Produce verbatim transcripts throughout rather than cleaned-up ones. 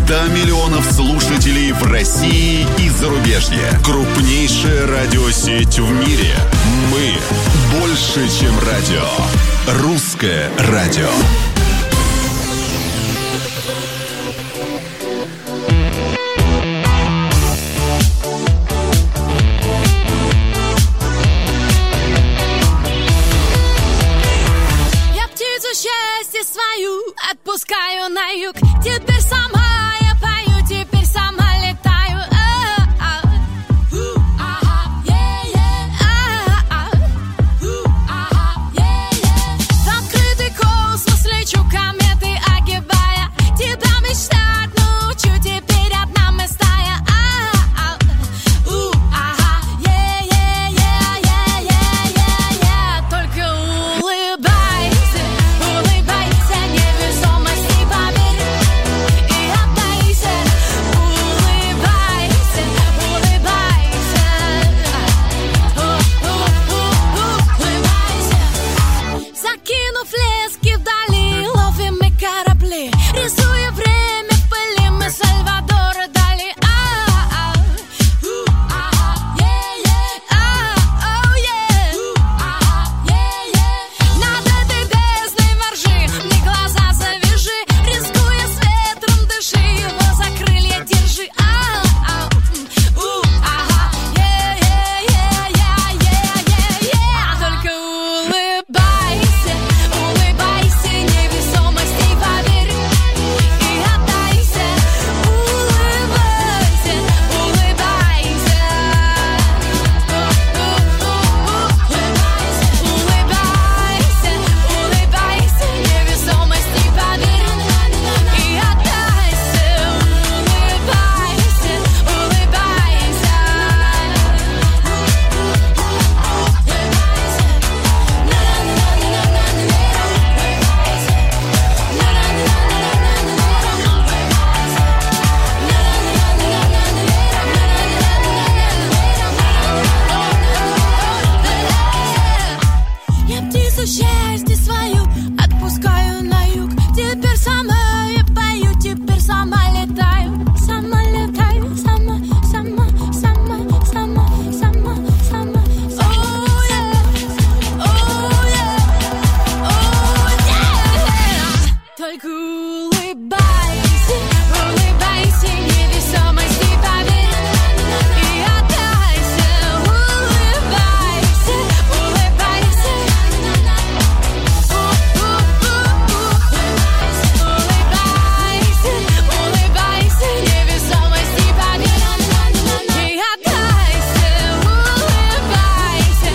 до миллионов слушателей в России и зарубежье. Крупнейшая радиосеть в мире. Мы больше, чем радио. Русское радио. Я птицу счастья свою отпускаю на юг. Теперь сама я пою, теперь сама летаю. В открытый космос лечу, кометы огибая. Тебя мечтать научу, теперь одна мы стая. Только улыбайся, улыбайся, невесомости поверь и отдайся. Улыбайся, улыбайся, улыбайся. Закинув лески вдали, ловим мы корабли, рисуя время в пыли, мы Сальвадора Дали. Над этой бездной воржи, мне глаза завяжи, рискуя с ветром дыши, его за крылья держи. Только улыбайся, улыбайся, невесомости поверь и отдайся. Улыбайся, улыбайся, улыбайся, улыбайся, невесомости поверь и отдайся. Улыбайся, улыбайся. Я птицу счастья свою отпускаю на юг. Теперь сама я пою, теперь сама летаю. Сама летаю, сама, сама, сама, сама, сама, сама. Oh yeah, oh yeah, oh yeah. Только улыбайся, улыбайся, невесомости поверь и отдайся. Улыбайся, улыбайся, улыбайся, улыбайся, невесомости поверь и отдайся. Улыбайся,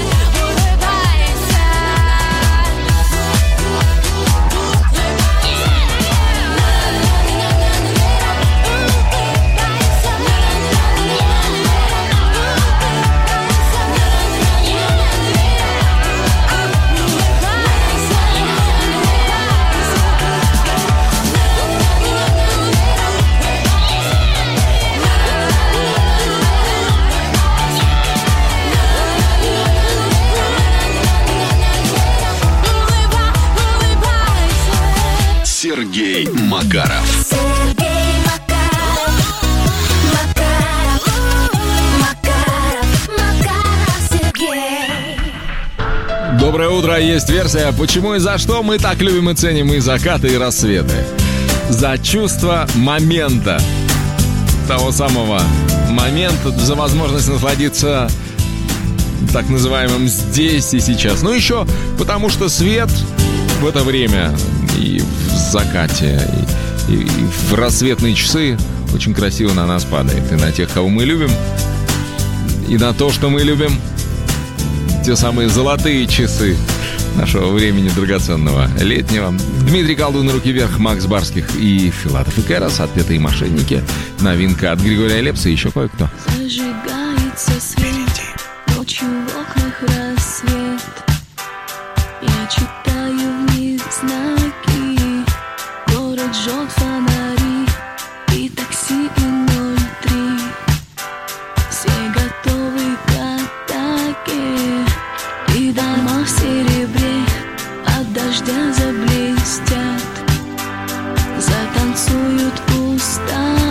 Сергей Макаров. Сергей Макаров, Макаров, Макаров, Макаров, Сергей. Доброе утро, есть версия, почему и за что мы так любим и ценим и закаты, и рассветы. За чувство момента. Того самого момента, за возможность насладиться так называемым здесь и сейчас. Ну еще потому что свет в это время и в закате, и, и, и в рассветные часы очень красиво на нас падает. И на тех, кого мы любим, и на то, что мы любим. Те самые золотые часы нашего времени драгоценного летнего. Дмитрий Колдун, «Руки вверх», Макс Барских и Филатов и Кэрос, «Отпетые мошенники». Новинка от Григория Лепса и еще кое-кто. Зажигается свет, ночью в окнах рассвет. Я читаю в них знаки, город жжет фонари и такси и ноль три. Все готовы к атаке, и дома в серебре от дождя заблестят. Затанцуют пустоты.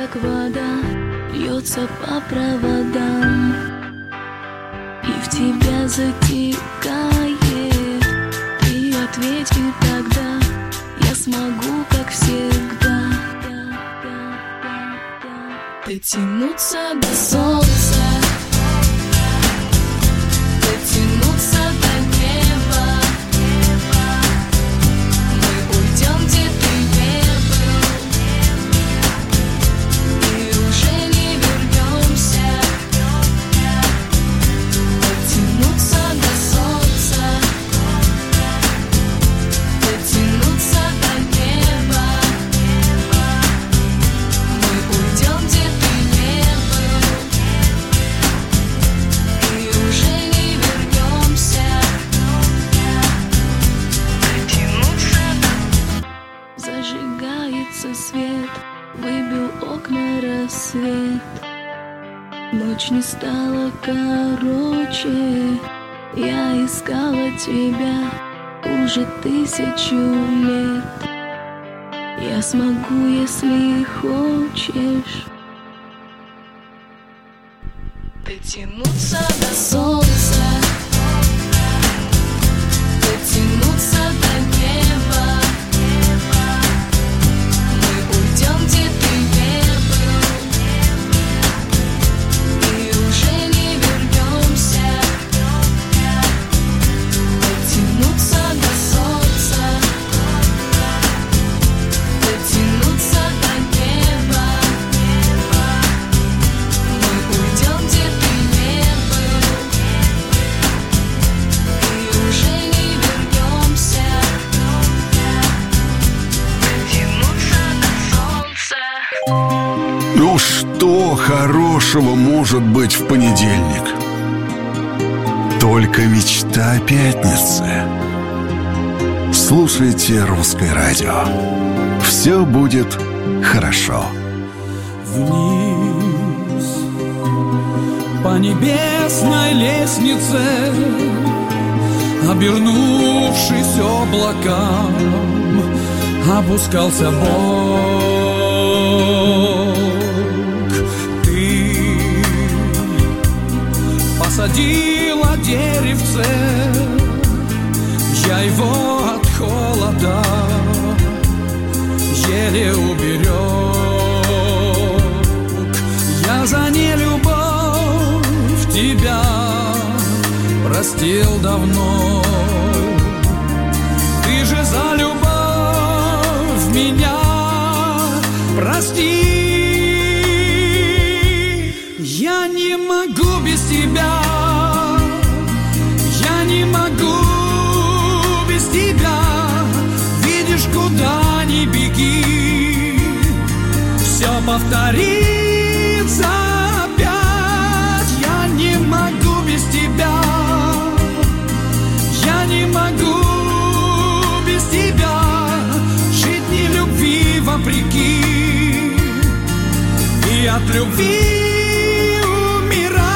как вода, льется по проводам, и в тебя затекает. Ты ответи тогда, я смогу, как всегда, дотянуться до солнца, дотянуться до неба. Мы уйдем, где ты не был, и уже не вернемся. Дотянуться до солнца, дотянуться до неба. Мы уйдем, где ты не был, и уже не вернемся. Дотянуться до... Зажигается свет, выбил окна рассвет. Ночь не стала короче, я искала тебя уже тысячу лет. Я смогу, если хочешь, дотянуться до солнца, дотянуться до неба. Мы уйдем, где ты не был, и уже не вернемся. Дотянуться до солнца, дотянуться до неба. Мы уйдем, где ты не был, и уже не вернемся. Дотянуться до солнца. Ну что хорошего может быть в понедельник? Только мечта о пятнице. Слушайте Русское радио. Все будет хорошо. Вниз по небесной лестнице, обернувшись облакам, опускался Бог. Ты посадила деревце, я его от холода еле уберег. Я за нелюбовь тебя простил давно. Ты же за любовь меня прости. Я не могу без тебя, я не могу без тебя. Видишь, куда ни беги, все повторится опять. Я не могу без тебя, я не могу без тебя жить ни любви вопреки, и от любви умирать.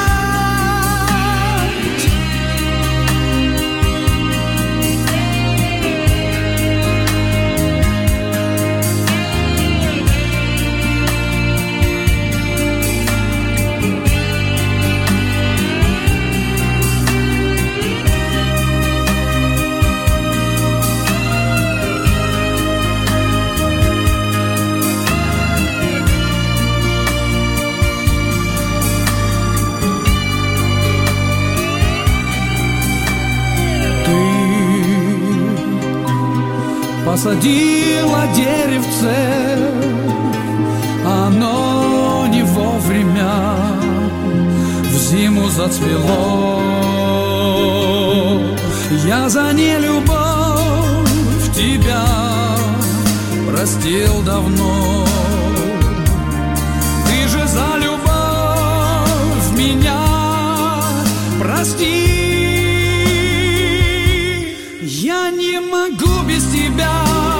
Посадила деревце, оно не вовремя в зиму зацвело. Я за нелюбовь тебя простил давно. Ты же за любовь меня прости. Я не могу без тебя,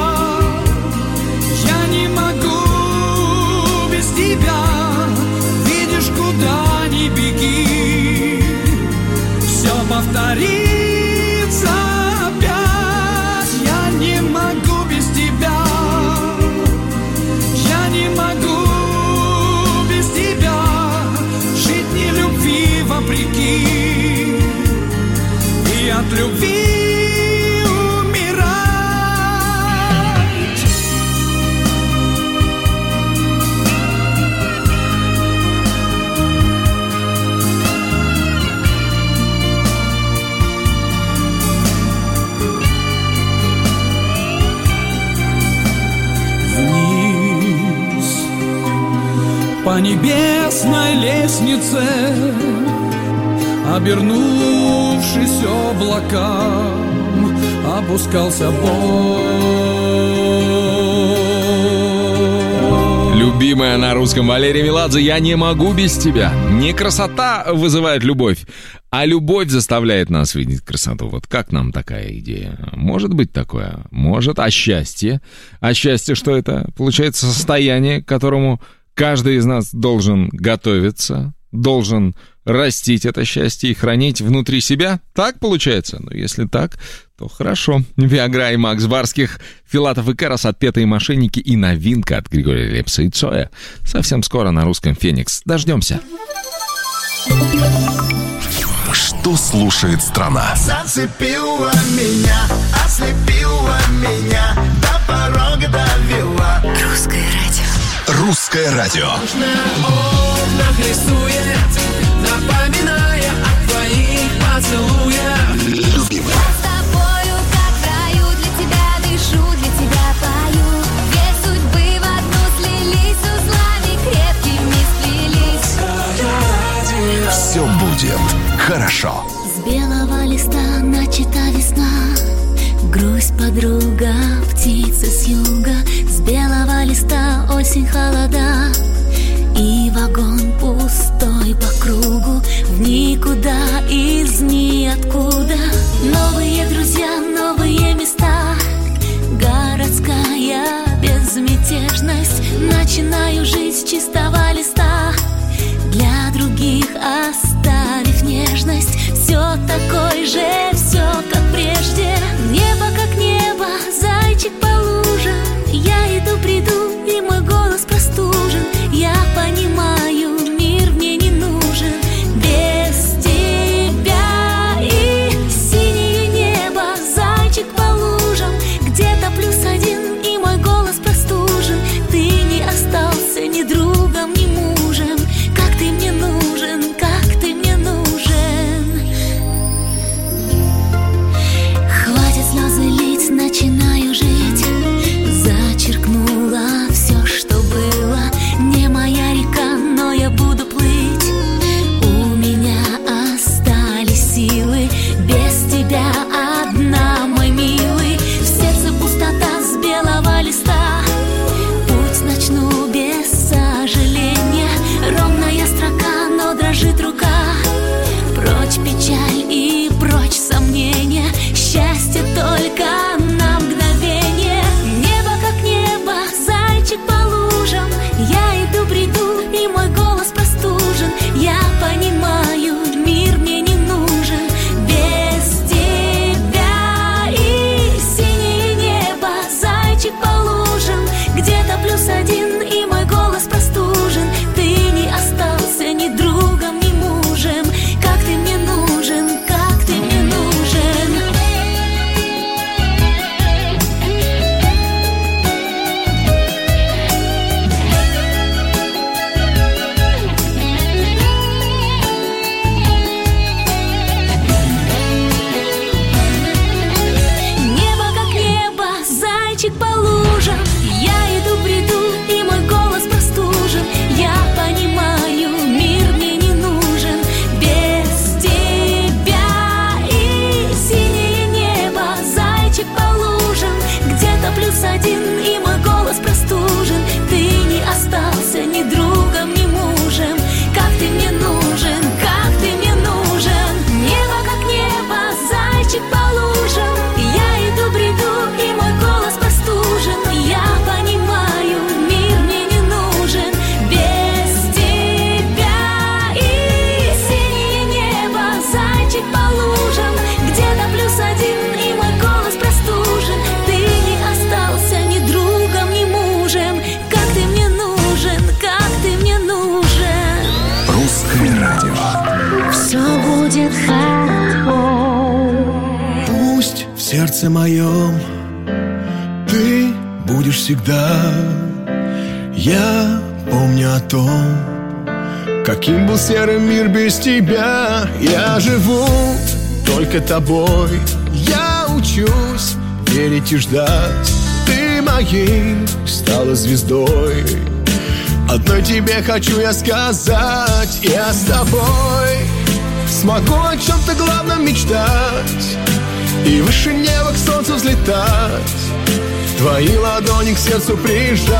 я не могу без тебя. Видишь, куда ни беги, все повторится опять. Я не могу без тебя, я не могу по небесной лестнице, обернувшись облакам, опускался Бог. Любимая на русском Валерия Меладзе «Я не могу без тебя». Не красота вызывает любовь, а любовь заставляет нас видеть красоту. Вот как нам такая идея? Может быть такое? Может. А счастье? А счастье что это? Получается состояние, к которому каждый из нас должен готовиться, должен растить это счастье и хранить внутри себя? Так получается? Ну, если так, то хорошо. Виагра и Макс Барских, Филатов и Карас, «Отпетые мошенники» и новинка от Григория Лепса и Цоя. Совсем скоро на русском «Феникс». Дождемся. Что слушает страна? Зацепила меня, ослепила меня, до порога довела. Русское радио. Русское радио. На окнах рисует, напоминая о твоих поцелуях. Любимый. С тобою, как в раю, для тебя дышу, для тебя пою. Две судьбы в одну слились, узлами крепкими сплелись. Все будет хорошо. С белого листа начата весна, грусть подруга, птица с юга. С белого листа осень холода, и вагон пустой по кругу, в никуда, из ниоткуда. Новые друзья, новые места, городская безмятежность. Начинаю жизнь с чистого листа, для других оставив нежность. Все такой же, все как прежде. Небо как небо, зайчик по лужам. Я иду, приду, и мой голос простужен. Я понимаю, мир мне не нужен без тебя. И синее небо, зайчик по лужам. Где-то плюс один, и мой голос простужен. Ты не остался ни другом, ни мужем. Как ты мне нужен, как ты мне нужен. Хватит слезы лить, начинаю жить. Зачеркнула все, что было. Не моя река, но я буду плыть. У меня остались силы, без тебя одна, мой милый. В сердце пустота с белого листа. Путь начну без сожаления. Ровная строка, но дрожит рука. Прочь печаль и прочь сомнения. Счастье только на мгновение. Небо как небо, зайчик по лужам. Я иду, бреду, и мой голос простужен. Я понимаю, мир мне не нужен без тебя. И синее небо, зайчик по лужам. Где-то плюс один, и мой голос простужен. Ты не остался ни другом, ни мужем. Как ты мне нужен, как ты мне нужен. Небо как небо, зайчик по лужам. Я иду, бреду, и мой голос простужен. Я понимаю, мир мне не нужен без тебя. И синее небо, зайчик по лужам. Где-то плюс один, и мой голос простужен. Ты не остался ни другом, ни мужем. Как ты мне нужен, как ты мне нужен. Небо как небо, зайчик по лужам. Я иду, бреду, и мой голос простужен. Я понимаю, мир мне не нужен без тебя. И синее небо, зайчик по лужам. Где-то плюс один, и мой голос простужен. Ты не остался ни другом, ни мужем. Как ты мне нужен, как ты мне нужен. Русское радио. Все будет хорошо. Пусть в сердце моем ты будешь всегда. Я помню о том, каким был серый мир без тебя. Я живу только тобой. Я учусь верить и ждать. Ты моей стала звездой. одной тебе хочу я сказать: я с тобой смогу о чем-то главном мечтать и выше неба к солнцу взлетать, твои ладони к сердцу прижать.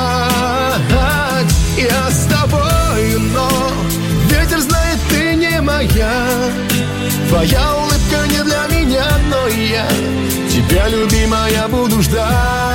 Я с тобой, но ветер знает, ты не моя. Твоя улыбка не для меня, но я тебя, любимая, буду ждать.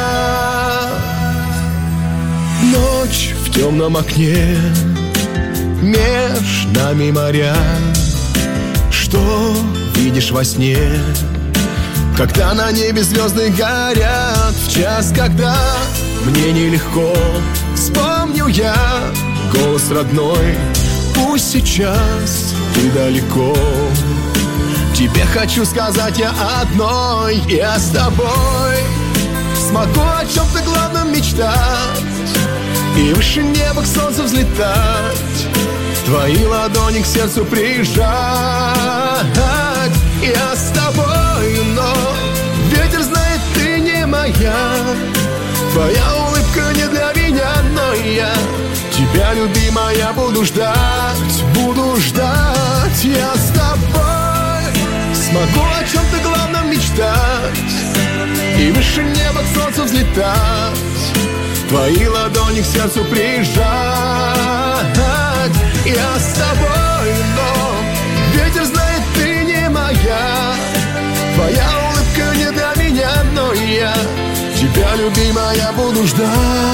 Ночь в темном окне, меж нами моря. Что видишь во сне, когда на небе звезды горят? В час, когда мне нелегко, вспомню я голос родной. Пусть сейчас ты далеко, тебе хочу сказать я одной: я с тобой смогу о чем-то главном мечтать и выше неба к солнцу взлетать, твои ладони к сердцу прижать. Я с тобой, но ветер знает, ты не моя. Твоя улыбка не для меня, но я тебя, любимая, буду ждать, буду ждать. Я с тобой смогу о чем-то главном мечтать и выше неба к солнцу взлетать, твои ладони к сердцу прижать. Я с тобой, но ветер знает, ты не моя. Твоя улыбка не для меня, но я тебя, любимая, буду ждать.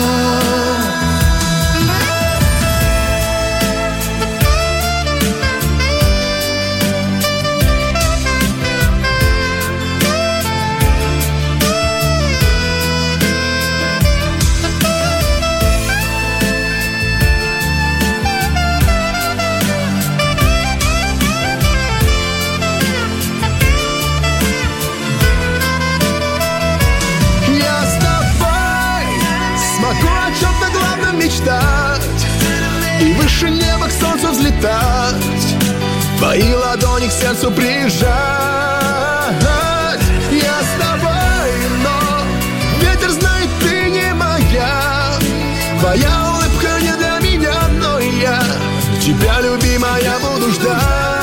И выше неба к солнцу взлетать, твои ладони к сердцу прижать. Я с тобой, но ветер знает, ты не моя. Твоя улыбка не для меня, но я тебя, любимая, буду ждать.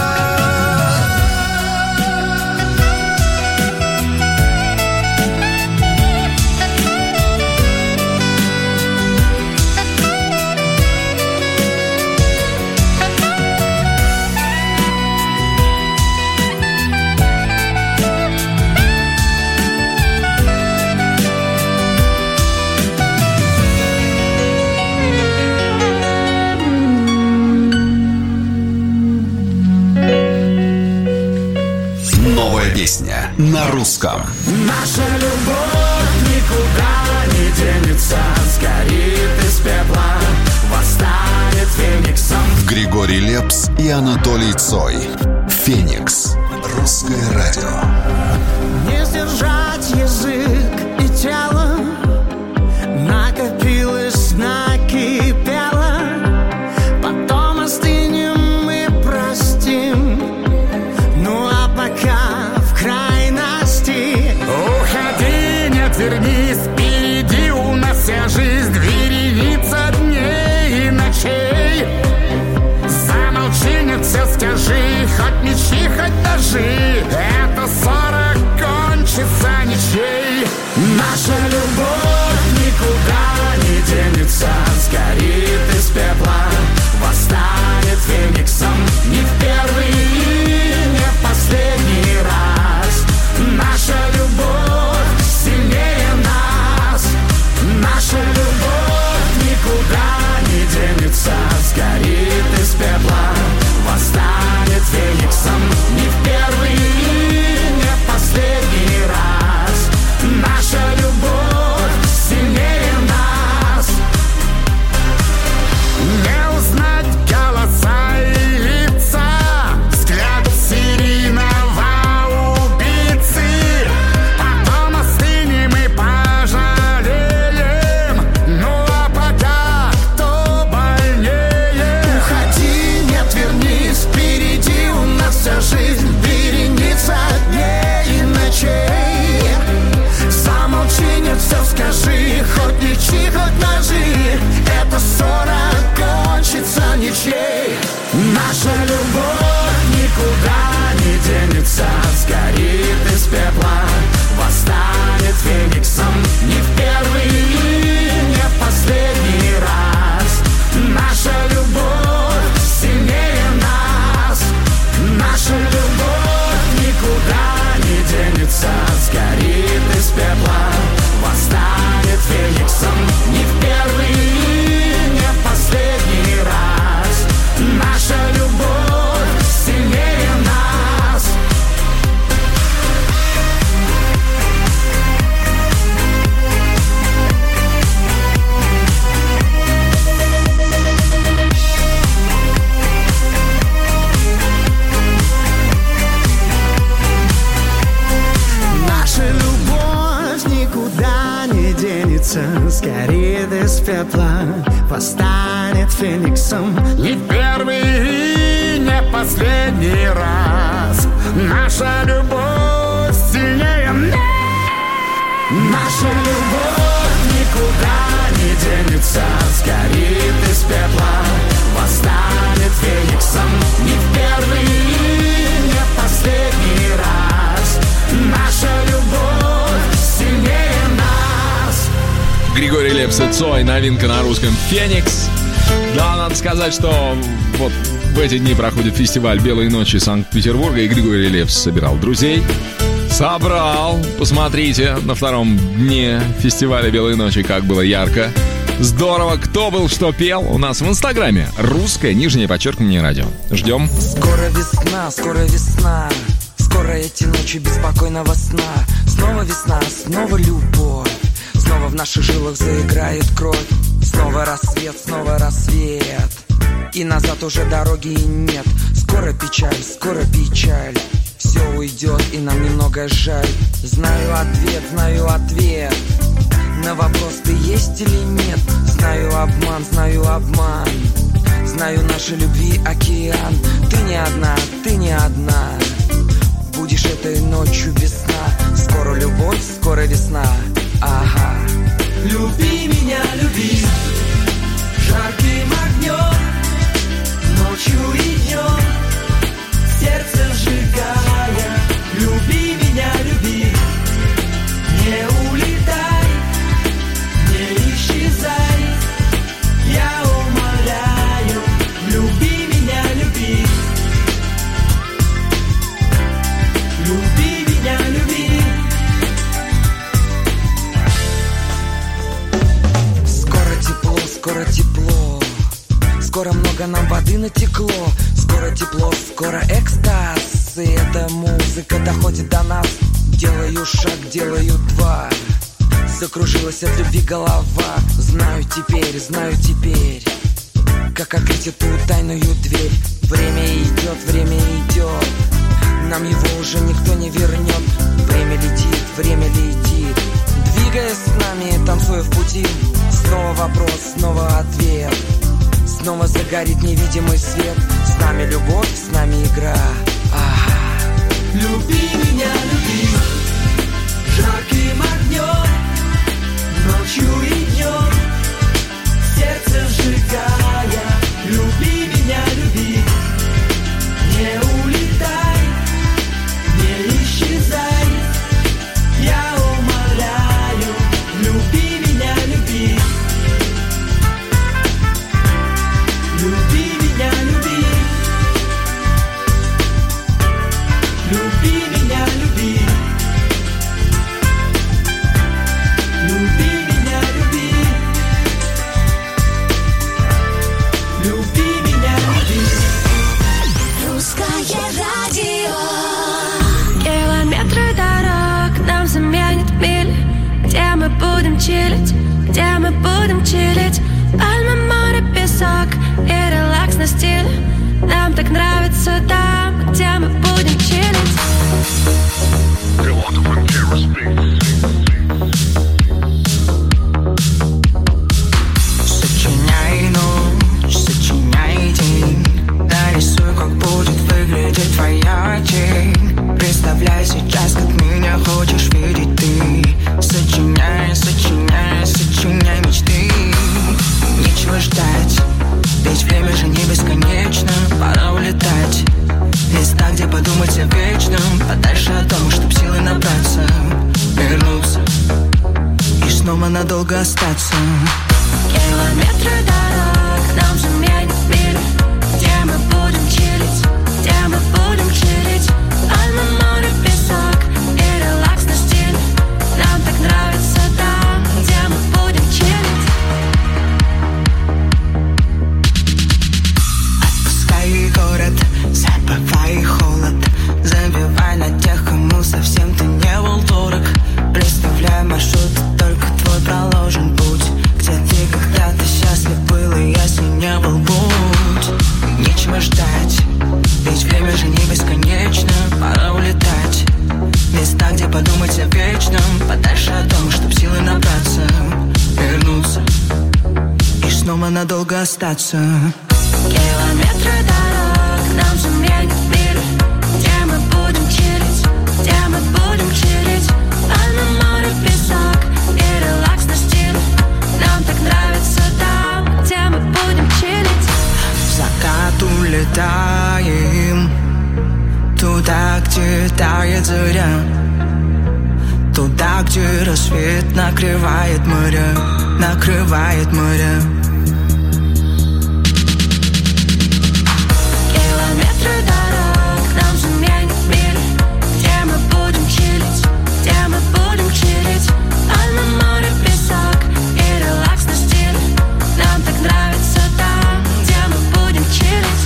Песня на русском. Наша любовь никуда не денется, сгорит из пепла, восстанет фениксом. Григорий Лепс и Анатолий Цой. Феникс. Русское радио. Не сдержать язык и тело, накопилось, накипело. Потом остынем и простим. Ну а пока уходи, нет, вернись, впереди у нас вся жизнь, вереница дней и ночей. Замолчи, нет, все скажи, хоть мечи, хоть ножи, эта ссора кончится ничей. Наша любовь никуда не денется, сгорит из пепла, восстанет фениксом. Не в первый и не в последний раз. Наша любовь сильнее нас. Наша любовь никуда не денется, сгорит из пепла, восстанет фениксом. Не в первый и не в последний раз. Наша любовь сильнее нас. Не узнать голоса и лица, взгляд серийного убийцы. Потом остынем и пожалеем. Ну а пока кто больнее? Уходи, нет, вернись, впереди у нас вся жизнь, вереница дней и ночей. Замолчи, нет, все скажи, хоть мечи, хоть ножи, эта ссора останется ничей. Наша любовь никуда не денется, сгорит из пепла, восстанет фениксом. Не в первый и не в последний раз. Наша любовь сильнее нас. Наша любовь никуда не денется, сгорит из пепла, восстанет фениксом. Не в первый и не в последний раз. Наша любовь сильнее нас. Наша любовь никуда не денется, сгорит из пепла, восстанет фениксом. Не в первый и не в последний раз. Наша любовь сильнее нас. Наша любовь никуда не денется, сгорит из пепла, восстанет фениксом. Не в первый и не в последний раз. Наша любовь сильнее нас. Григорий Лепс и Цой, новинка на русском «Феникс». Да, надо сказать, что вот в эти дни проходит фестиваль «Белые ночи» Санкт-Петербурга, и Григорий Лепс собирал друзей. Собрал. Посмотрите на втором дне фестиваля «Белые ночи», как было ярко. Здорово. Кто был, что пел, у нас в Инстаграме. Русское, нижнее подчеркивание, радио. Ждем. Скоро весна, скоро весна. Скоро эти ночи беспокойного сна. Снова весна, снова любовь. Снова в наших жилах заиграет кровь. Снова рассвет, снова рассвет. И назад уже дороги нет. Скоро печаль, скоро печаль. Все уйдет, и нам немного жаль. Знаю ответ, знаю ответ на вопрос, ты есть или нет. Знаю обман, знаю обман. Знаю нашей любви океан. Ты не одна, ты не одна. Будешь этой ночью без сна. Скоро любовь, скоро весна. Ага. Люби меня, люби жарким огнем, ночью и днем, сердце сжигая. Люби меня, люби, не улетай, не исчезай. Я умоляю, люби меня, люби. Люби меня, люби. Скоро тепло, скоро тепло. Скоро много нам воды натекло. Скоро тепло, скоро экстаз. И эта музыка доходит до нас. Делаю шаг, делаю два. Закружилась от любви голова. Знаю теперь, знаю теперь, как открыть эту тайную дверь. Время идет, время идет. Нам его уже никто не вернет. Время летит, время летит. Двигаясь с нами, танцуя в пути. Снова вопрос, снова ответ. Снова загорит невидимый свет. С нами любовь, с нами игра. Ага. Люби меня, люби жарким огнем, ночью и днем, сердце сжигая. Люби меня, люби, не улетай, не исчезай. Я умоляю, люби меня, люби. Люби меня, люби. Люби меня, люби. Люби меня, люби. Люби меня, люби. Русское радио. Километры дорог нам заменит мили. Где мы будем чилить, где мы будем чилить. Пальмы, море, песок и релакс на стиле. Нам так нравится там, где мы будем чилить. Сочиняй ночь, сочиняй день. Нарисуй, как будет выглядеть твоя тень. Представляй сейчас, как меня хочешь видеть ты. Сочиняй, сочиняй, сочиняй мечты. Нечего ждать, ведь время надолго остаться. Километры дорог нам заменят мир. Где мы будем чилить, где мы будем чилить. Пальмы, море, песок и релаксный стиль. Нам так нравится там, где мы будем чилить. Отпускай город, забывай холод. Забивай на тех, кому совсем ты не был дорог. Представляй маршрут, только твой проложен путь. Где ты когда-то счастлив был, и если не был, будь. Нечего ждать, ведь время же не бесконечно. Пора улетать, места, где подумать о вечном. Подальше от дома, чтоб силы набраться. Вернуться и снова надолго остаться. Километры дорог нам заменят мир. Где мы будем чилить, где мы будем чилить. Пальмы, море, песок и релаксный стиль. Нам так нравится там, где мы будем чилить. В закат улетаем туда, где тает заря. Туда, где рассвет накрывает море, накрывает море. Километры дорог нам заменят мир. Где мы будем чилить, где мы будем чилить. Пальмы, море, песок и релаксный стиль. Нам так нравится там, где мы будем чилить.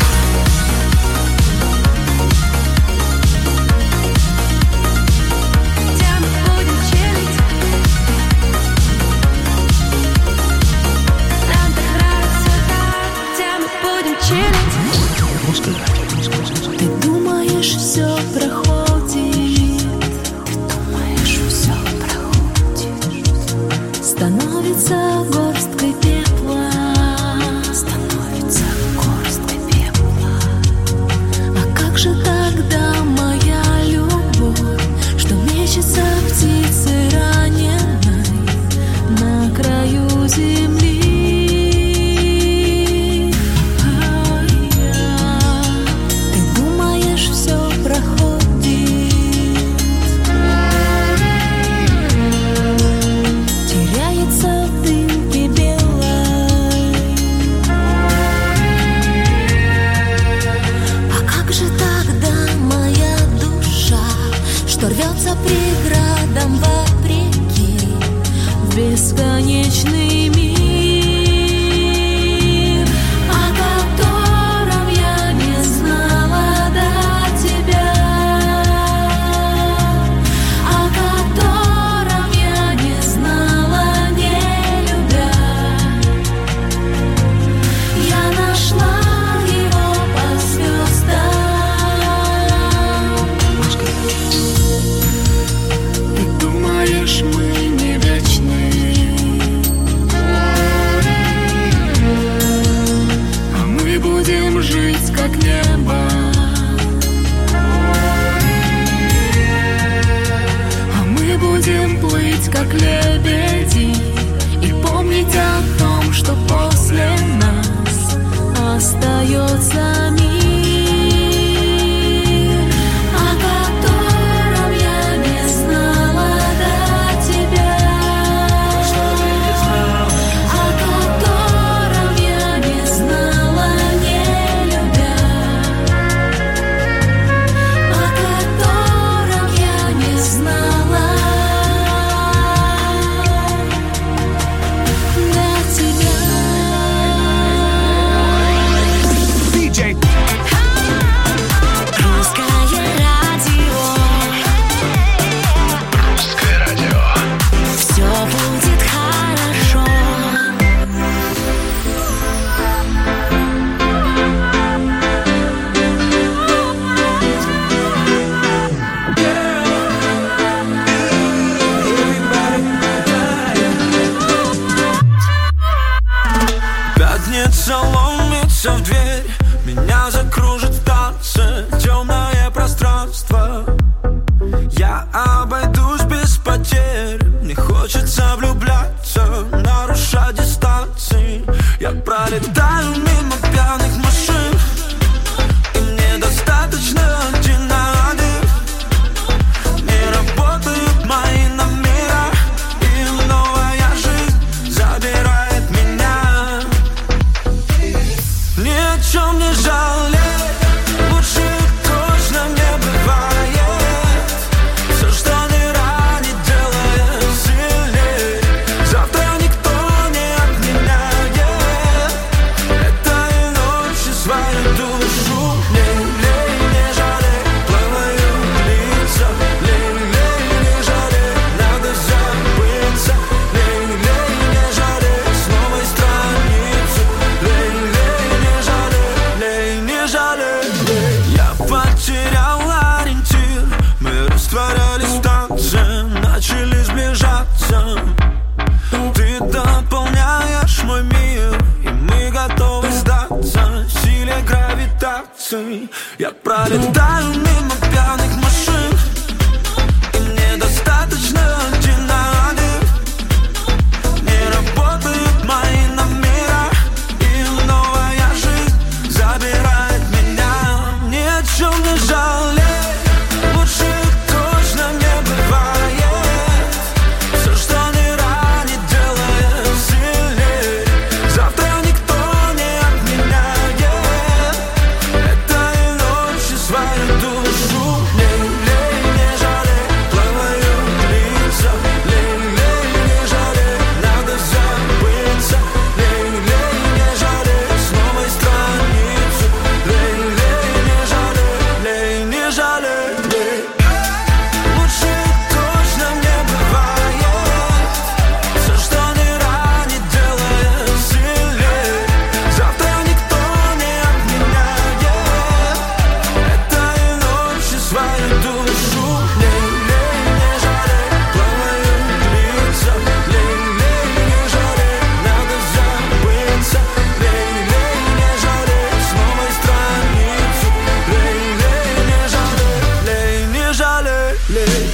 Где мы будем чилить. Нам так нравится там, где мы будем чилить. Ты думаешь, все проходит. Ты думаешь, все проходит. Становится горсткой пепла. Становится горсткой пепла. А как же тогда моя любовь, что мечется птицей раненой на краю земли? Ты думаешь, все проходит. Теряется в дымке белой. А как же тогда моя душа, что рвется преградам вопреки в бесконечный мир, о котором я не знала до тебя, о котором я не знала, не любя. Я нашла его по звездам. Ты думаешь, мы не вечны, а мы будем жить как небо, а мы будем плыть как лебеди и помнить о том, что после нас остается мир, о котором я не знала до тебя, о котором я не знала, не любя, о котором я не знала до тебя. Диджей Русское радио. Русское радио. Все будет хорошо. Пятница ломится в дверь, меня закружит в танце темное пространство. Я обойдусь без потерь, мне хочется влюбляться, нарушать дистанции. Я пролетаю мимо пьяных машин, и мне достаточно один на один. Не работают мои номера, и новая жизнь улицы. Я пролетаю мимо пьяных машин, и мне достаточно один на один. Не работают мои номера, и новая жизнь забирает меня. Ни о чем не жалей, лучше точно не бывает. Все, что не ранит, делает сильнее. Завтра никто не отменяет этой ночи свою душу. Лей, лей, не жалей, плавают лица. Лей, лей, не жалей, надо забыться. Лей, лей, не жалей, с новой страницы. Лей, лей, не жалей, лей, не жалей, лей. Лучше точно не бывает. Все, что не ранит, делает сильнее. Завтра никто не отменяет этой ночи свою душу. Лей, лей, не жалей, плавают лица. Лей, лей, не жалей, надо забыться. Лей, лей, не жалей, с новой страницы. Лей, лей, не жалей, лей, не жалей, лей.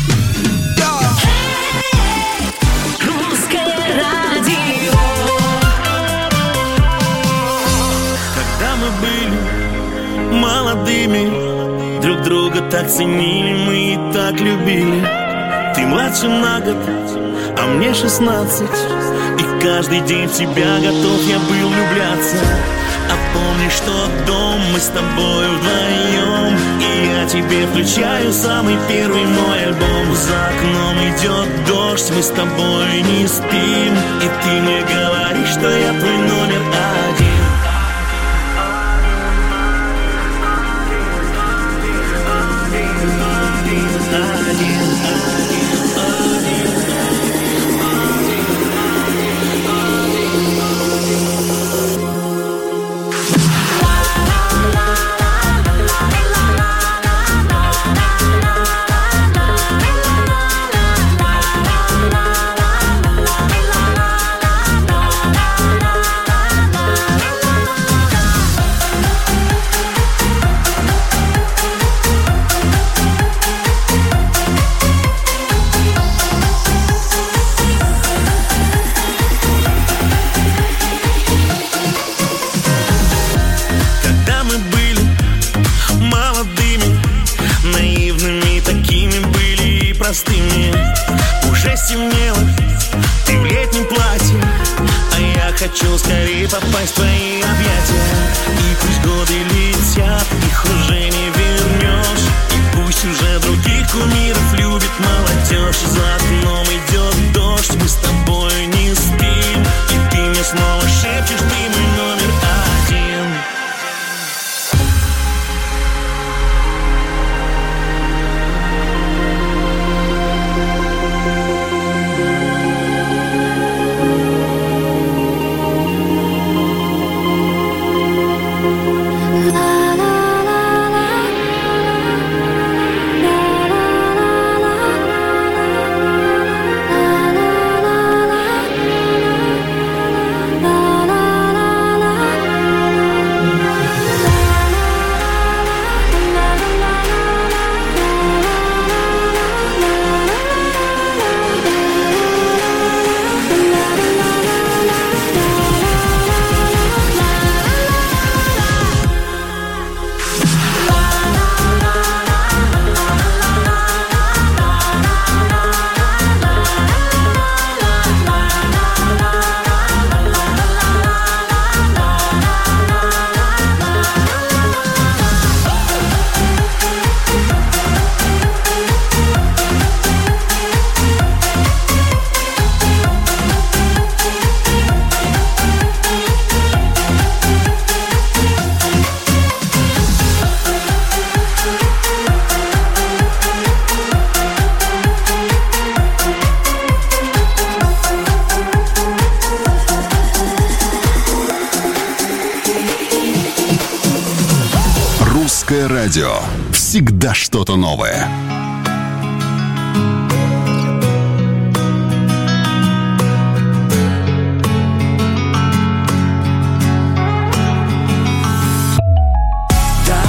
Русское радио. Когда мы были молодыми, друг друга так ценили, мы и так любили. Ты младше на год, а мне шестнадцать, и каждый день в тебя готов я был влюбляться. А помнишь тот дом, мы с тобой вдвоем, и я тебе включаю самый первый мой альбом. За окном идет дождь, мы с тобой не спим, и ты мне говоришь, что я твой номер один. Когда мы были молодыми, наивными такими были и простыми, уже стемнело, ты в летнем платье, а я хочу скорее попасть в твои объятия. И пусть годы летят, их уже не вернешь, и пусть уже других кумиров любит молодежь. За окном идет дождь, мы с тобой не спим, и ты мне снова шепчешь, ты мой номер один. Русское радио. Всегда что-то новое. Да,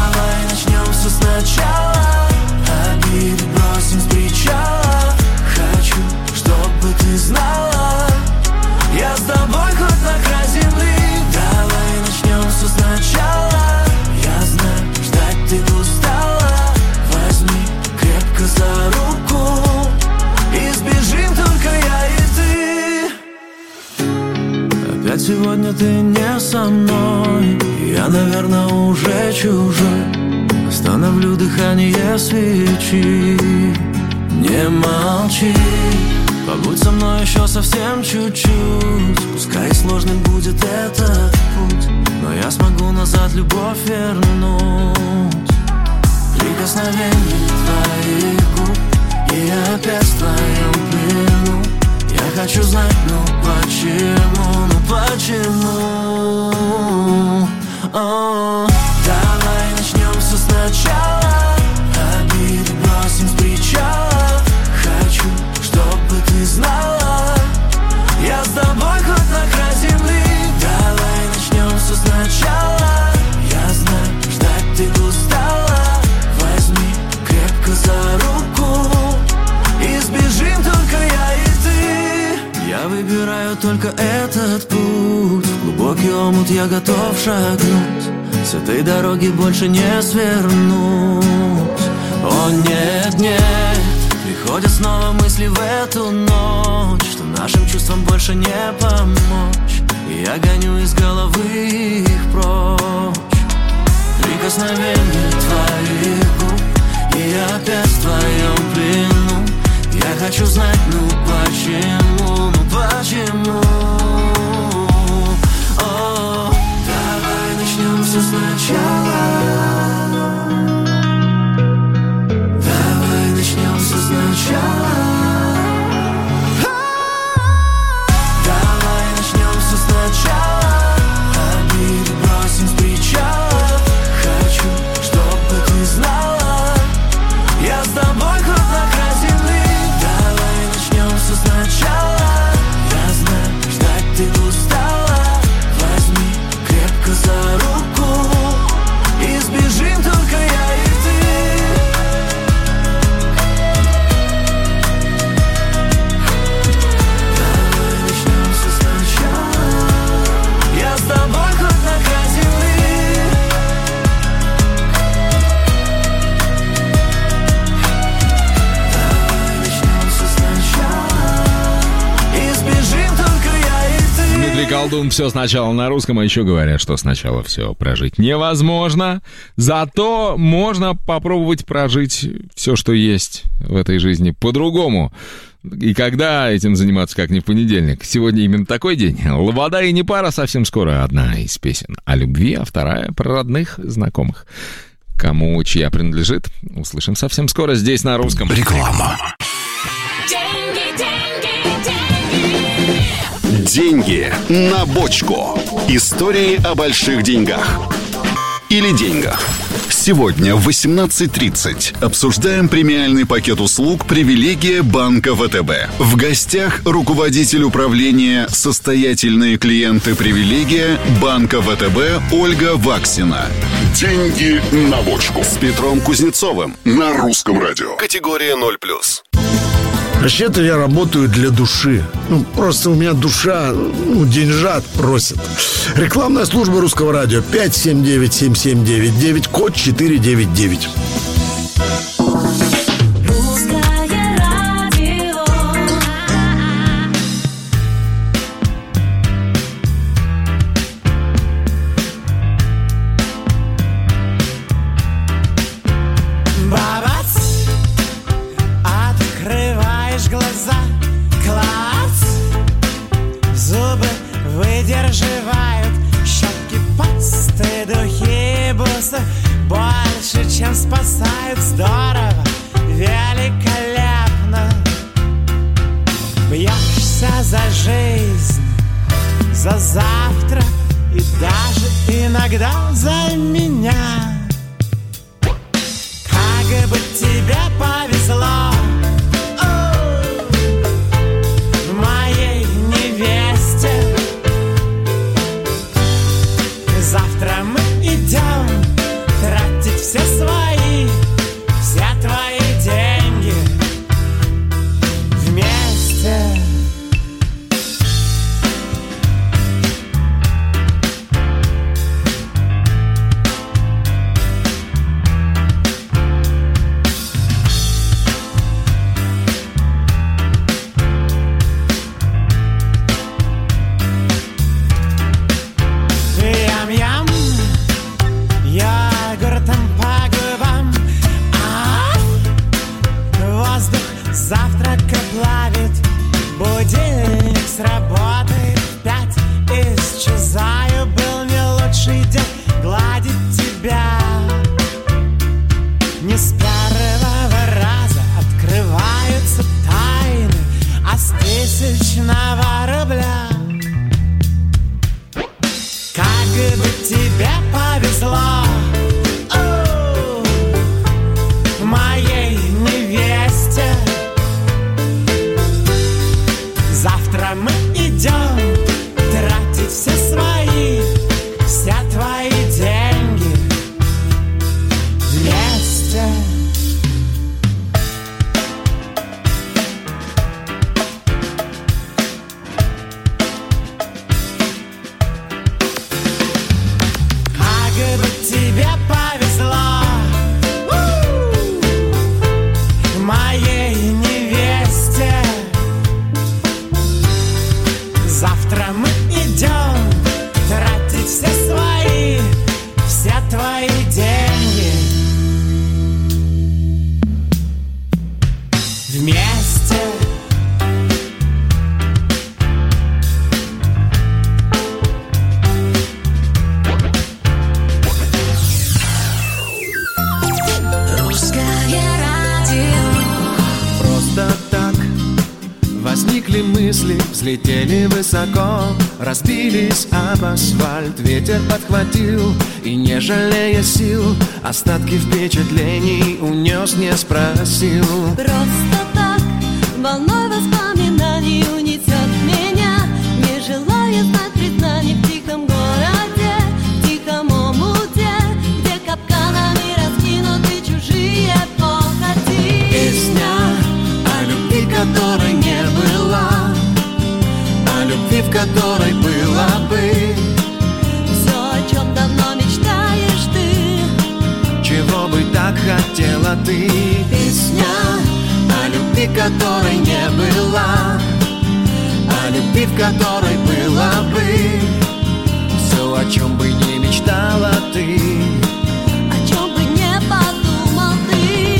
Опять сегодня ты не со мной. Я, наверное, уже чужой. Остановлю дыхание свечи. Не молчи, побудь со мной еще совсем чуть-чуть. Пускай сложным будет этот путь, но я смогу назад любовь вернуть. Прикосновение твоих губ, и я опять в твоем плену. Я хочу знать, ну почему, ну почему. О, давай начнем все сначала. Обиды бросим с причала. Хочу, чтобы ты знала, я с тобой хоть на край земли. Давай начнем все сначала. Я знаю, ждать ты устала. Возьми крепко за руку и сбежим только я и ты. Я выбираю только этот путь. В глубокий омут я готов шагнуть. С этой дороги больше не свернуть. О нет, нет, приходят снова мысли в эту ночь, что нашим чувствам больше не помочь. И я гоню из головы их прочь. Прикосновение твоих губ, и я опять в твоем плену. Я хочу знать, ну почему, ну почему. О, давай начнем все сначала. Давай начнем все сначала. Давай начнем все сначала. Обиды бросим с причала. Хочу, чтобы ты знала, я с тобой хоть на край земли. Давай начнем все сначала. Я знаю, ждать ты устала. Возьми крепко за руку и сбежим только я и ты. Давай начнем все сначала. Я с тобой хоть на край земли. Давай начнем все сначала и сбежим только я и ты. Дмитрий Колдун, все сначала на русском, а еще говорят, что сначала все прожить невозможно. Зато можно попробовать прожить все, что есть в этой жизни, по-другому. И когда этим заниматься, как не в понедельник? Сегодня именно такой день. «Лобода и не пара» совсем скоро. Одна из песен о любви, а вторая про родных, знакомых. Кому чья принадлежит, услышим совсем скоро здесь на русском. Реклама. Деньги, деньги, деньги. Деньги на бочку. Истории о больших деньгах. Или деньгах. Сегодня в восемнадцать тридцать обсуждаем премиальный пакет услуг «Привилегия» банка ВТБ. В гостях руководитель управления «Состоятельные клиенты Привилегия» банка ВТБ Ольга Ваксина. Деньги на бочку. С Петром Кузнецовым на Русском радио. Категория ноль плюс. Вообще-то я работаю для души. Ну, просто у меня душа, ну, деньжат просит. Рекламная служба Русского радио пять семь девять семь семь девять девять, код четыре девять девять. Больше, чем спасают, здорово, великолепно. Бьешься за жизнь, за завтра и даже иногда за меня. Как бы тебе повезло, моей невесте. Завтра мы идем тратить все свои, все твои деньги вместе. взлетели высоко, разбились об асфальт. Ветер подхватил и, не жалея сил, остатки впечатлений унес, не спросил. Просто так, волной воспоминаний унесет меня, не желая знать признаний в тихом городе, в тихом омуте, где капканами раскинуты чужие похоти. Песня о любви, которой не была, о любви, в которой было бы все, о чем давно мечтаешь ты, чего бы так хотела ты. Песня о любви, которой не была, о любви, в которой было бы все, о чем бы не мечтала ты, о чем бы не подумал ты.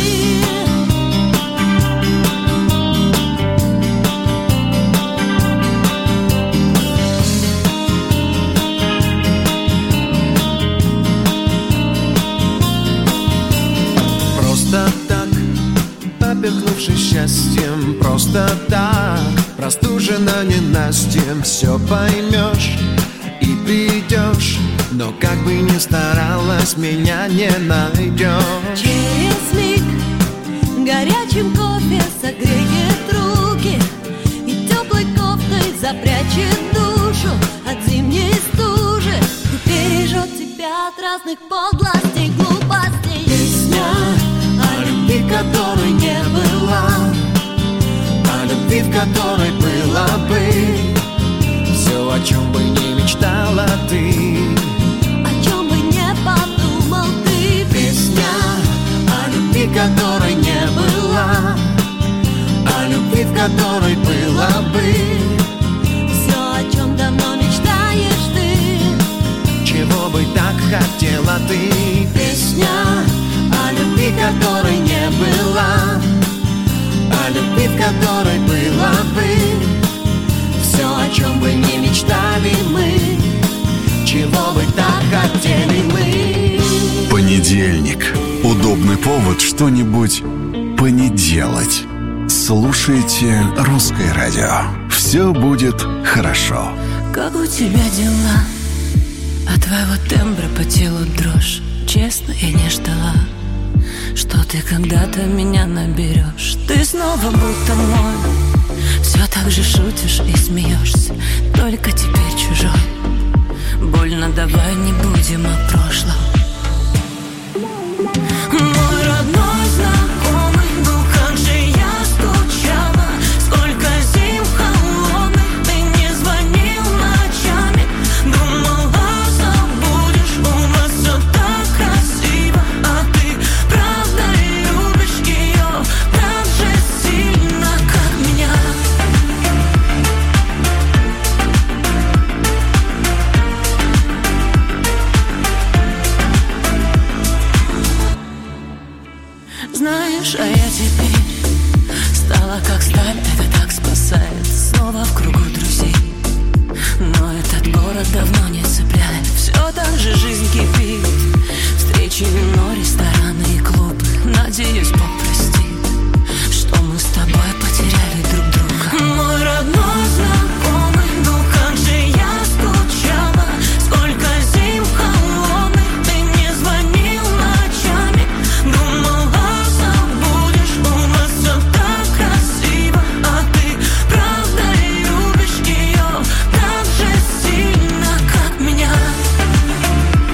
Просто так, поперхнувшись счастьем, просто так, простужена ненастьем, все поймешь и придешь, но как бы ни старалась, меня не найдешь. Через миг горячим кофе согреет руки и теплой кофтой запрячет душу от зимней стужи и бережет тебя от разных подлостей, глупостей. Песня о любви, которой не была, о любви, в которой было бы все, о чем бы не мечтала ты, о чем бы не подумал ты. Песня о любви, которой не была, о любви, в которой было бы все, о чем давно мечтаешь ты, чего бы так хотела ты. Песня о любви, которой не была, о любви, в которой было бы все, о чем бы не мечтали мы, чего бы так хотели мы. Понедельник. Удобный повод что-нибудь понеделать. Слушайте Русское радио. Все будет хорошо. Как у тебя дела? От твоего тембра по телу дрожь. Честно, я не ждала, что ты когда-то меня наберешь. Ты снова будто мой, все так же шутишь и смеешься, только теперь чужой. Больно, давай не будем о прошлом. Мой родной знакомый, ну как же я скучала, сколько зим холодных ты не звонил ночами. Думала, забудешь, у нас все так красиво, а ты правда любишь ее так же сильно, как меня. Знаешь, а я теперь стала как сталь, это так спасает. Снова в кругу друзей, но этот город давно не цепляет. Все так же жизнь кипит, встречи, вино, рестораны и клубы. Надеюсь, Бог простит, что мы с тобой потеряли друг друга. Мой родной знакомый, ну как же я скучала, сколько зим холодных ты не звонил ночами. Думала, забудешь, у нас все так красиво, а ты правда любишь ее так же сильно, как меня.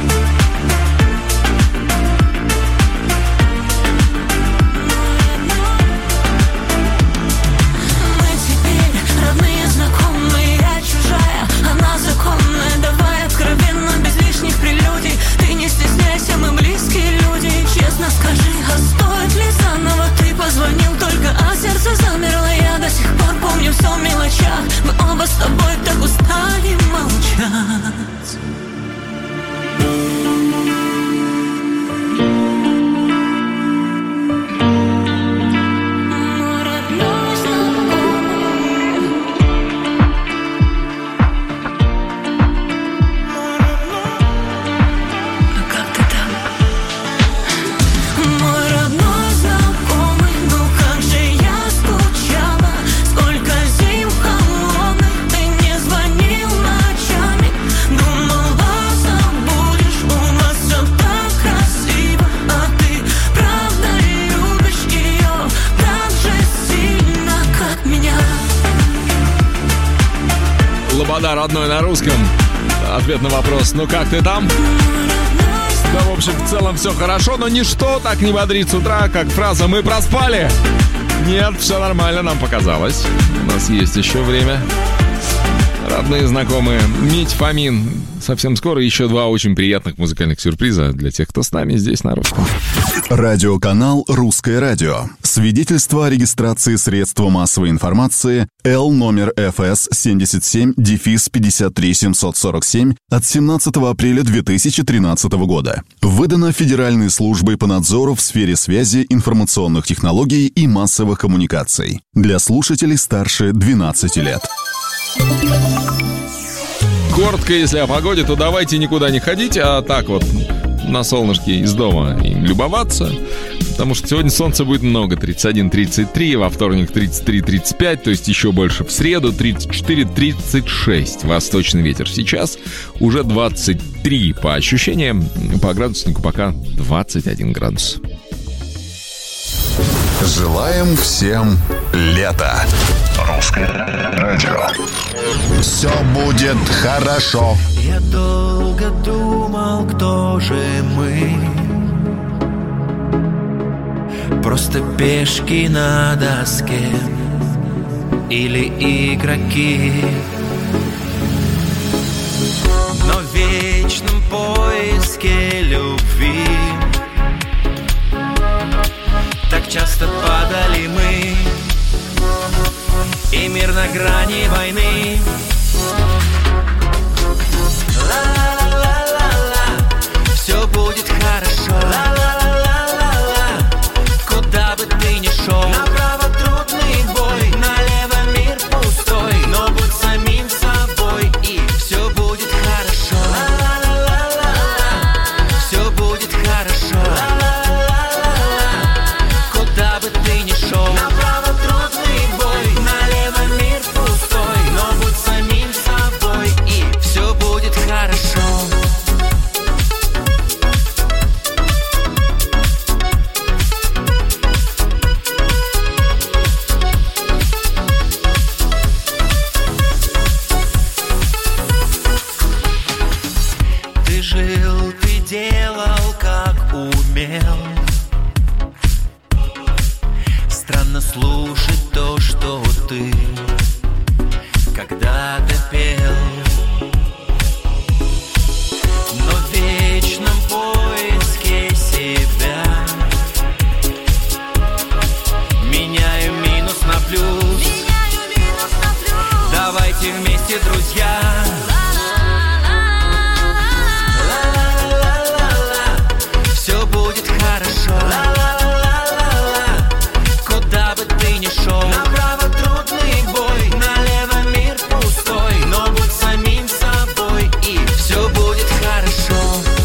родной на русском. Ответ на вопрос: ну как ты там? Да, в общем, в целом все хорошо, но ничто так не бодрит с утра, как фраза «мы проспали». Нет, все нормально, нам показалось. У нас есть еще время. Родные, знакомые, Мить, Фомин. Совсем скоро еще два очень приятных музыкальных сюрприза для тех, кто с нами здесь на русском. Радиоканал «Русское радио». Свидетельство о регистрации средства массовой информации Л номер эф эс семьдесят семь пятьдесят три семьсот сорок семь от семнадцатого апреля две тысячи тринадцатого года. Выдано Федеральной службой по надзору в сфере связи, информационных технологий и массовых коммуникаций. Для слушателей старше двенадцати лет. Коротко, если о погоде, то давайте никуда не ходить, а так вот на солнышке из дома им любоваться. Потому что сегодня солнца будет много. тридцать один тридцать три, во вторник тридцать три тридцать пять, то есть еще больше в среду. тридцать четыре тридцать шесть восточный ветер. Сейчас уже двадцать три по ощущениям. По градуснику пока двадцать один градус. Желаем всем лета. Русское радио. Все будет хорошо. Я долго думал, кто же мы. Просто пешки на доске или игроки. Но в вечном поиске любви так часто падали мы, и мир на грани войны. Ла-ла-ла-ла-ла, все будет хорошо. Ла-ла-ла-ла-ла, куда бы ты ни шел. Направо трудный бой, налево мир пустой. Но будь самим собой, и все будет хорошо. Ла-ла-ла-ла-ла, все будет хорошо. Куда бы ты ни шел, направо трудный бой, налево мир пустой. Но будь самим собой, и все будет хорошо. Ты жил, ты делал, как умел. Странно слушать то, что ты когда-то пел. Но в вечном поиске себя меняю минус на плюс. Давайте вместе, друзья. Ла-ла-ла-ла-ла, все будет хорошо. Куда бы ты ни шел, направо трудный бой, налево мир пустой. Но будь самим собой, и все будет хорошо.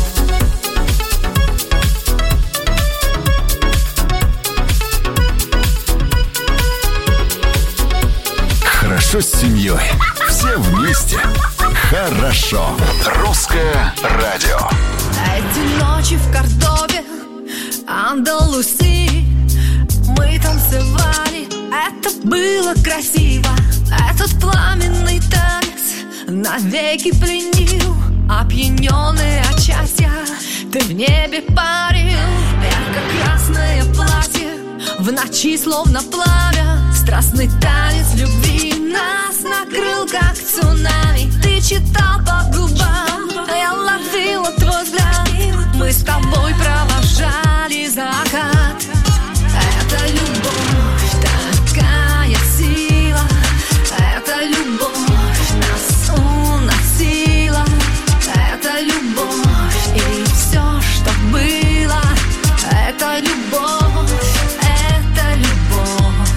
Хорошо с семьей. Все вместе. Хорошо. Русское радио. Эти ночи в Кордове, Андалусии, мы танцевали, это было красиво. Этот пламенный танец навеки пленил. Опьяненный от счастья, ты в небе парил. Ярко-красное платье, в ночи словно пламя. Страстный танец любви нас накрыл, как цунами. Ты читал по губам, я ловила твой взгляд. Мы с тобой провожали закат. Это любовь, такая сила. Это любовь нас уносила. Это любовь и все, что было. Это любовь, это любовь.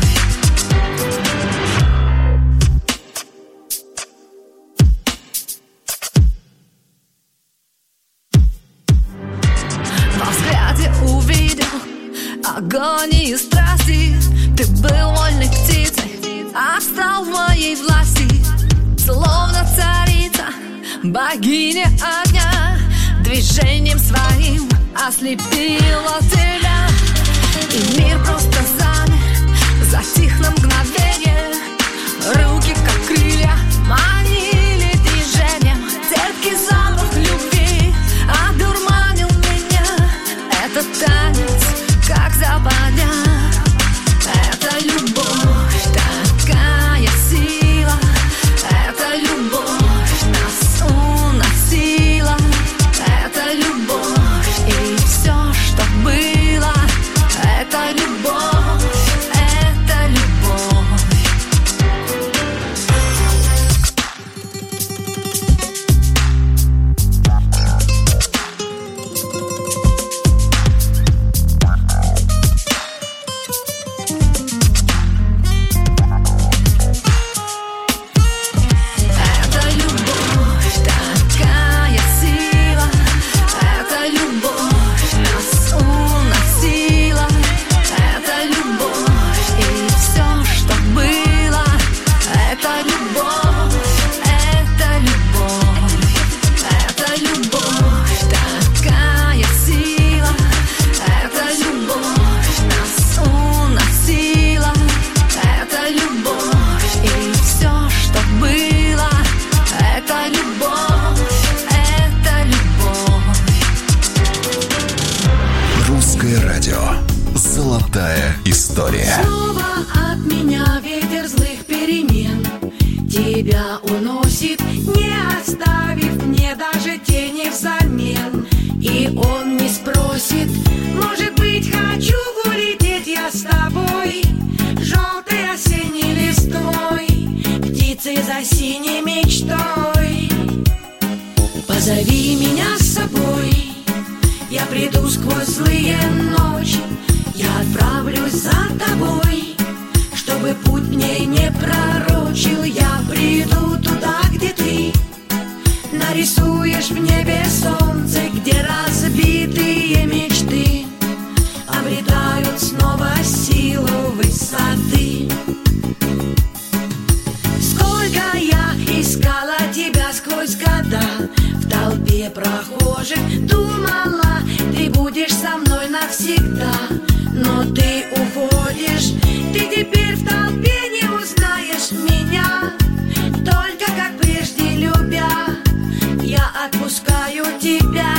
Во взгляде увидел огонь и страсти. Ты был вольной птицей, а стал в моей власти. Словно царица, богиня огня, движением своим ослепила тебя. И мир просто замер, затих на мгновение. Руки как крылья манили история. Снова от меня ветер злых перемен тебя уносит, не оставив мне даже тени взамен. И он не спросит, может быть, хочу улететь я с тобой, желтой осенней листвой, птицей за синей мечтой. Позови меня с собой, я приду сквозь злые ночи, я отправлюсь за тобой, чтобы путь мне не пророчил. Я приду туда, где ты нарисуешь в небе солнце, где разбитые мечты обретают снова силу высоты. Сколько я искала тебя сквозь года, в толпе прохожих думала, ты будешь со мной навсегда. Но ты уходишь, ты теперь в толпе не узнаешь меня, только как прежде любя, я отпускаю тебя.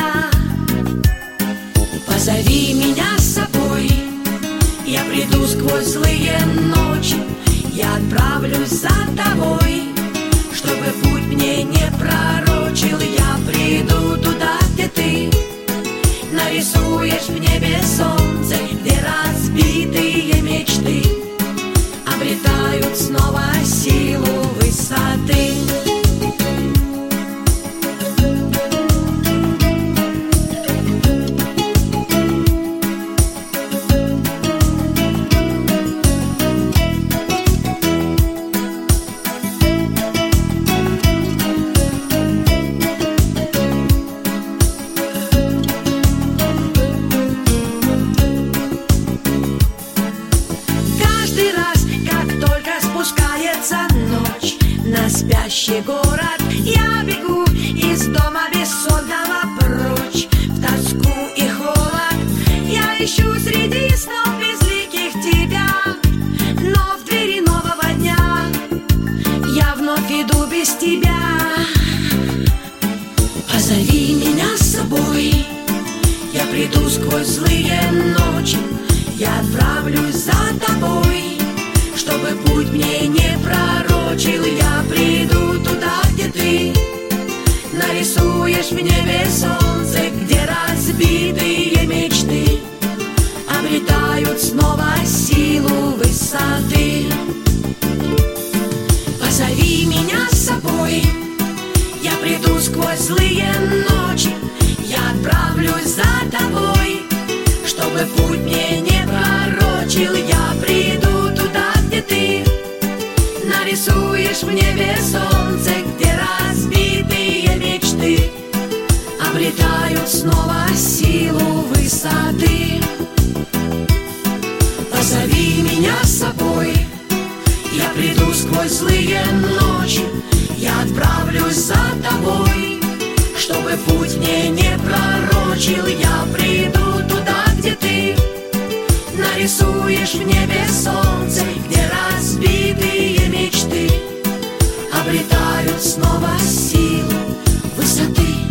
Позови меня с собой, я приду сквозь злые ночи, я отправлюсь за тобой, чтобы путь мне не пророчил. Я приду туда, где ты нарисуешь в небе солнце, где разбитые мечты обретают снова силу высоты. Спящий город, я бегу из дома бессонного прочь, в тоску и холод я ищу среди снов безликих тебя, но в двери нового дня я вновь иду без тебя. Позови меня с собой, я приду сквозь злые ночи, я отправлюсь за тобой, чтобы путь мне не пророчил. Я приду туда, где ты нарисуешь в небе солнце, где разбитые мечты обретают снова силу высоты. Позови меня с собой, я приду сквозь злые ночи, я отправлюсь за тобой, чтобы путь мне не пророчил. Я приду туда, где ты нарисуешь в небе солнце, где разбитые мечты обретают снова силу высоты. Позови меня с собой, я приду сквозь злые ночи, я отправлюсь за тобой, чтобы путь мне не пророчил. Я приду туда, где ты нарисуешь в небе солнце, где разбитые мечты обретают снова силу